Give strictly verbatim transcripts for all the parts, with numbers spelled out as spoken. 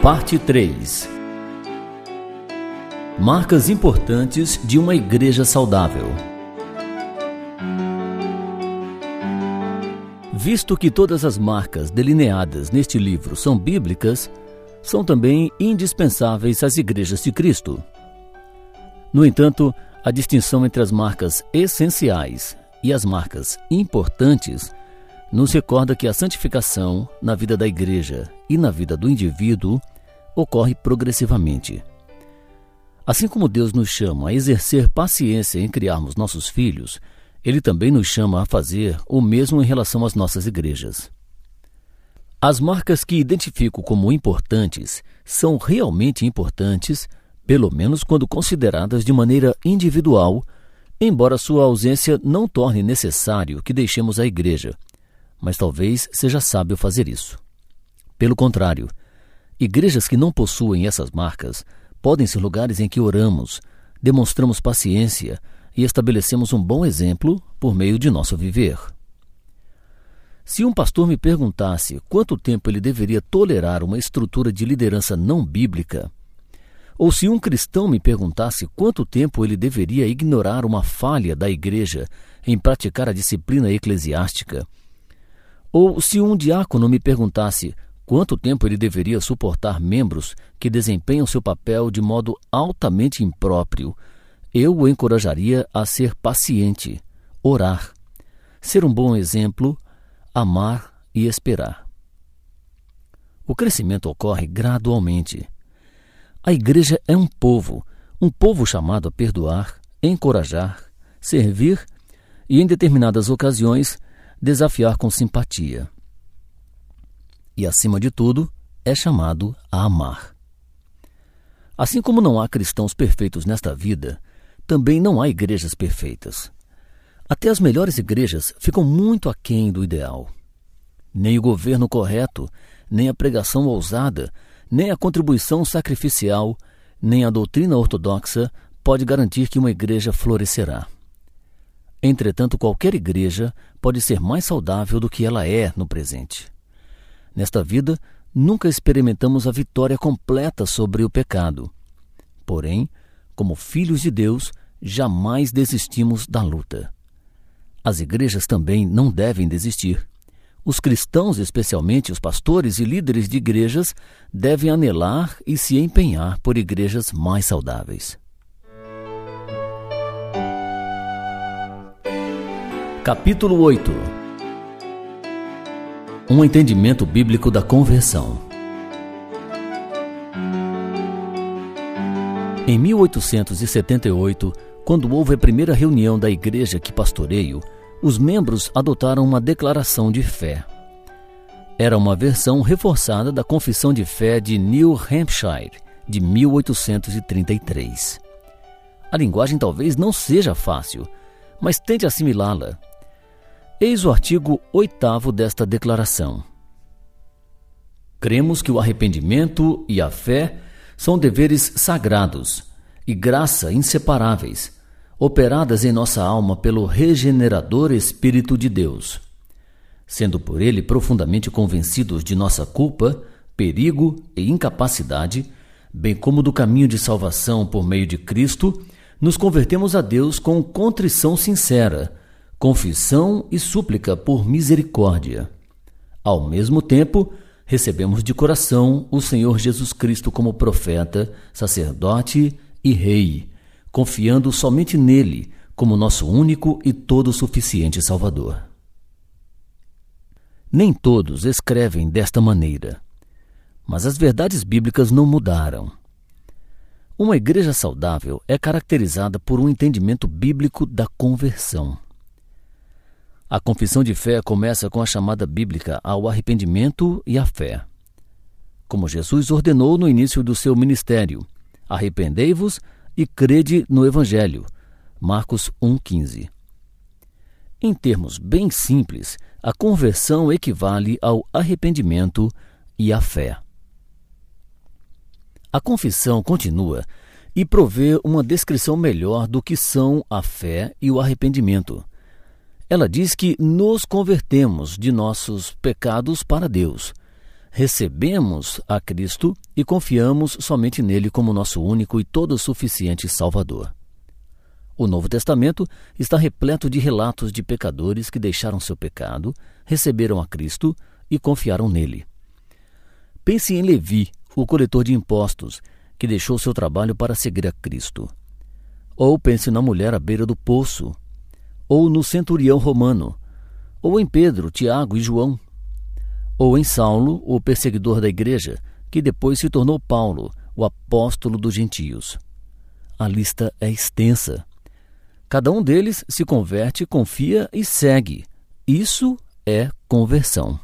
Parte três. Marcas importantes de uma igreja saudável. Visto que todas as marcas delineadas neste livro são bíblicas, são também indispensáveis às igrejas de Cristo. No entanto, a distinção entre as marcas essenciais e as marcas importantes nos recorda que a santificação na vida da igreja e na vida do indivíduo ocorre progressivamente. Assim como Deus nos chama a exercer paciência em criarmos nossos filhos, Ele também nos chama a fazer o mesmo em relação às nossas igrejas. As marcas que identifico como importantes são realmente importantes, pelo menos quando consideradas de maneira individual, embora sua ausência não torne necessário que deixemos a igreja, mas talvez seja sábio fazer isso. Pelo contrário, igrejas que não possuem essas marcas podem ser lugares em que oramos, demonstramos paciência e estabelecemos um bom exemplo por meio de nosso viver. Se um pastor me perguntasse quanto tempo ele deveria tolerar uma estrutura de liderança não bíblica, ou se um cristão me perguntasse quanto tempo ele deveria ignorar uma falha da igreja em praticar a disciplina eclesiástica, ou se um diácono me perguntasse quanto tempo ele deveria suportar membros que desempenham seu papel de modo altamente impróprio, eu o encorajaria a ser paciente, orar, ser um bom exemplo, amar e esperar. O crescimento ocorre gradualmente. A igreja é um povo, um povo chamado a perdoar, encorajar, servir e, em determinadas ocasiões, desafiar com simpatia. E, acima de tudo, é chamado a amar. Assim como não há cristãos perfeitos nesta vida, também não há igrejas perfeitas. Até as melhores igrejas ficam muito aquém do ideal. Nem o governo correto, nem a pregação ousada, nem a contribuição sacrificial, nem a doutrina ortodoxa pode garantir que uma igreja florescerá. Entretanto, qualquer igreja pode ser mais saudável do que ela é no presente. Nesta vida, nunca experimentamos a vitória completa sobre o pecado. Porém, como filhos de Deus, jamais desistimos da luta. As igrejas também não devem desistir. Os cristãos, especialmente os pastores e líderes de igrejas, devem anelar e se empenhar por igrejas mais saudáveis. Capítulo oito. Um entendimento bíblico da conversão. Em mil oitocentos e setenta e oito, quando houve a primeira reunião da igreja que pastoreio, os membros adotaram uma declaração de fé. Era uma versão reforçada da Confissão de Fé de New Hampshire, de mil oitocentos e trinta e três. A linguagem talvez não seja fácil, mas tente assimilá-la. Eis o artigo oitavo desta declaração. Cremos que o arrependimento e a fé são deveres sagrados e graça inseparáveis, operadas em nossa alma pelo regenerador Espírito de Deus. Sendo por ele profundamente convencidos de nossa culpa, perigo e incapacidade, bem como do caminho de salvação por meio de Cristo, nos convertemos a Deus com contrição sincera, confissão e súplica por misericórdia. Ao mesmo tempo, recebemos de coração o Senhor Jesus Cristo como profeta, sacerdote e rei, confiando somente nele como nosso único e todo suficiente Salvador. Nem todos escrevem desta maneira, mas as verdades bíblicas não mudaram. Uma igreja saudável é caracterizada por um entendimento bíblico da conversão. A confissão de fé começa com a chamada bíblica ao arrependimento e à fé. Como Jesus ordenou no início do seu ministério, arrependei-vos e crede no Evangelho. Marcos um, quinze. Em termos bem simples, a conversão equivale ao arrependimento e à fé. A confissão continua e provê uma descrição melhor do que são a fé e o arrependimento. Ela diz que nos convertemos de nossos pecados para Deus, recebemos a Cristo e confiamos somente nele como nosso único e todo suficiente Salvador. O Novo Testamento está repleto de relatos de pecadores que deixaram seu pecado, receberam a Cristo e confiaram nele. Pense em Levi, o coletor de impostos, que deixou seu trabalho para seguir a Cristo. Ou pense na mulher à beira do poço, ou no centurião romano, ou em Pedro, Tiago e João, ou em Saulo, o perseguidor da igreja, que depois se tornou Paulo, o apóstolo dos gentios. A lista é extensa. Cada um deles se converte, confia e segue. Isso é conversão.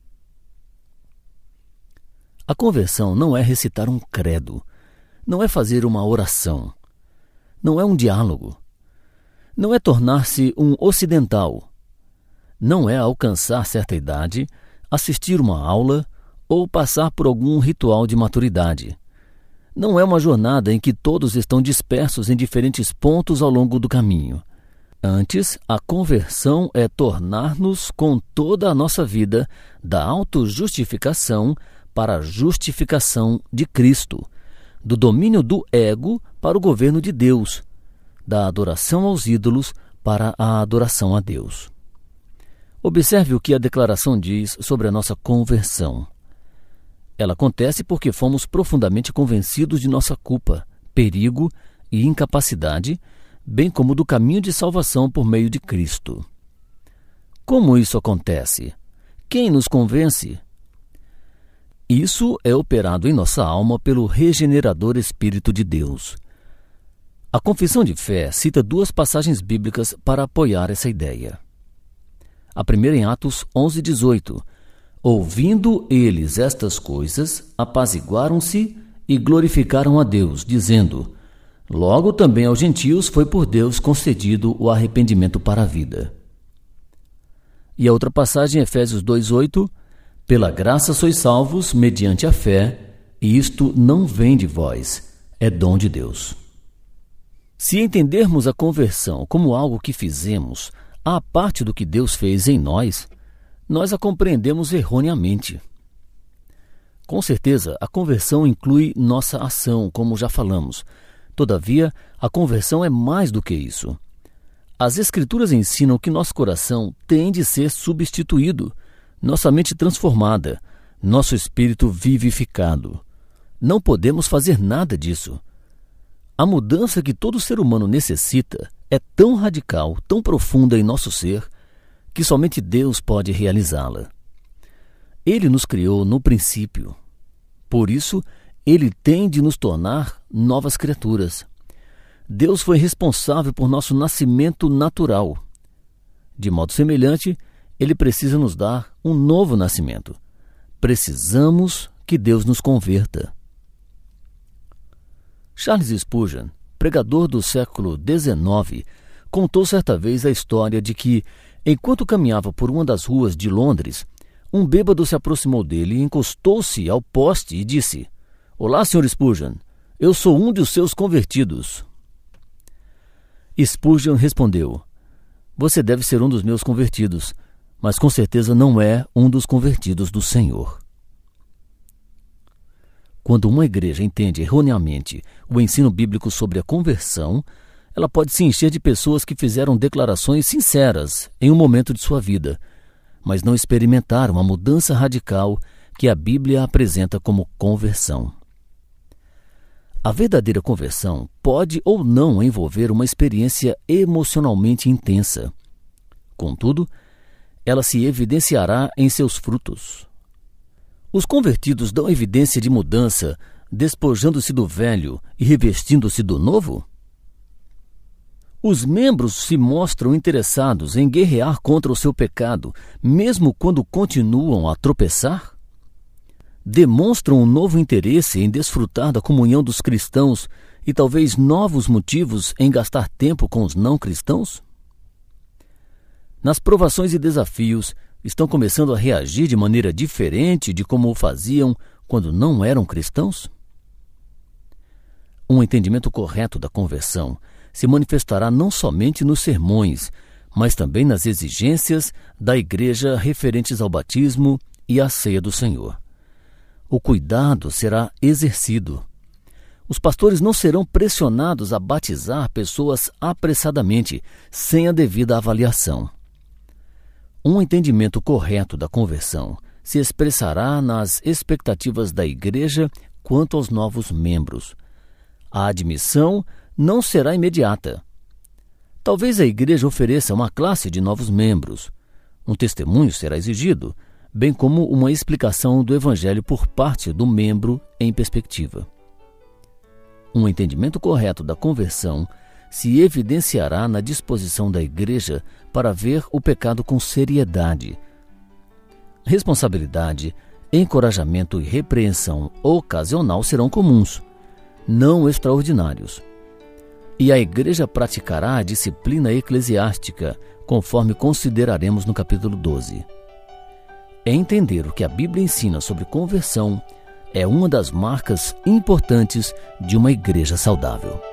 A conversão não é recitar um credo, não é fazer uma oração, não é um diálogo, não é tornar-se um ocidental, não é alcançar certa idade, assistir uma aula ou passar por algum ritual de maturidade. Não é uma jornada em que todos estão dispersos em diferentes pontos ao longo do caminho. Antes, a conversão é tornar-nos com toda a nossa vida da autojustificação para a justificação de Cristo, do domínio do ego para o governo de Deus, da adoração aos ídolos para a adoração a Deus. Observe o que a declaração diz sobre a nossa conversão. Ela acontece porque fomos profundamente convencidos de nossa culpa, perigo e incapacidade, bem como do caminho de salvação por meio de Cristo. Como isso acontece? Quem nos convence? Isso é operado em nossa alma pelo regenerador Espírito de Deus. A confissão de fé cita duas passagens bíblicas para apoiar essa ideia. A primeira em Atos onze, dezoito. Ouvindo eles estas coisas, apaziguaram-se e glorificaram a Deus, dizendo: logo também aos gentios foi por Deus concedido o arrependimento para a vida. E a outra passagem, Efésios dois, oito. Pela graça sois salvos, mediante a fé, e isto não vem de vós, é dom de Deus. Se entendermos a conversão como algo que fizemos, à parte do que Deus fez em nós, nós a compreendemos erroneamente. Com certeza, a conversão inclui nossa ação, como já falamos. Todavia, a conversão é mais do que isso. As Escrituras ensinam que nosso coração tem de ser substituído, nossa mente transformada, nosso espírito vivificado. Não podemos fazer nada disso. A mudança que todo ser humano necessita é tão radical, tão profunda em nosso ser, que somente Deus pode realizá-la. Ele nos criou no princípio. Por isso, Ele tem de nos tornar novas criaturas. Deus foi responsável por nosso nascimento natural. De modo semelhante, Ele precisa nos dar um novo nascimento. Precisamos que Deus nos converta. Charles Spurgeon, pregador do século dezenove, contou certa vez a história de que, enquanto caminhava por uma das ruas de Londres, um bêbado se aproximou dele, encostou-se ao poste e disse: Olá, senhor Spurgeon, eu sou um dos seus convertidos. Spurgeon respondeu: Você deve ser um dos meus convertidos, mas com certeza não é um dos convertidos do Senhor. Quando uma igreja entende erroneamente o ensino bíblico sobre a conversão, ela pode se encher de pessoas que fizeram declarações sinceras em um momento de sua vida, mas não experimentaram a mudança radical que a Bíblia apresenta como conversão. A verdadeira conversão pode ou não envolver uma experiência emocionalmente intensa. Contudo, ela se evidenciará em seus frutos. Os convertidos dão evidência de mudança, despojando-se do velho e revestindo-se do novo? Os membros se mostram interessados em guerrear contra o seu pecado, mesmo quando continuam a tropeçar? Demonstram um novo interesse em desfrutar da comunhão dos cristãos e talvez novos motivos em gastar tempo com os não cristãos? Nas provações e desafios, estão começando a reagir de maneira diferente de como o faziam quando não eram cristãos? Um entendimento correto da conversão se manifestará não somente nos sermões, mas também nas exigências da igreja referentes ao batismo e à ceia do Senhor. O cuidado será exercido. Os pastores não serão pressionados a batizar pessoas apressadamente, sem a devida avaliação. Um entendimento correto da conversão se expressará nas expectativas da igreja quanto aos novos membros. A admissão não será imediata. Talvez a igreja ofereça uma classe de novos membros. Um testemunho será exigido, bem como uma explicação do evangelho por parte do membro em perspectiva. Um entendimento correto da conversão se evidenciará na disposição da igreja para ver o pecado com seriedade. Responsabilidade, encorajamento e repreensão ocasional serão comuns, não extraordinários. E a igreja praticará a disciplina eclesiástica, conforme consideraremos no capítulo doze. Entender o que a Bíblia ensina sobre conversão é uma das marcas importantes de uma igreja saudável.